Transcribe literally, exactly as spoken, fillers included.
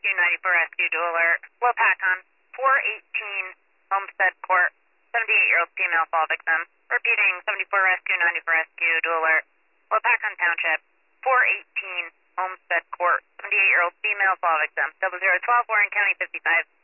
Rescue, ninety-four Rescue, dual alert. Lopakon, four eighteen Homestead Court, seventy-eight-year-old female fall victim. Repeating, seventy-four Rescue, ninety-four Rescue, dual alert. Lopakon Township, four eighteen Homestead Court, seventy-eight-year-old female fall victim. Double zero twelve, Warren County, fifty-five.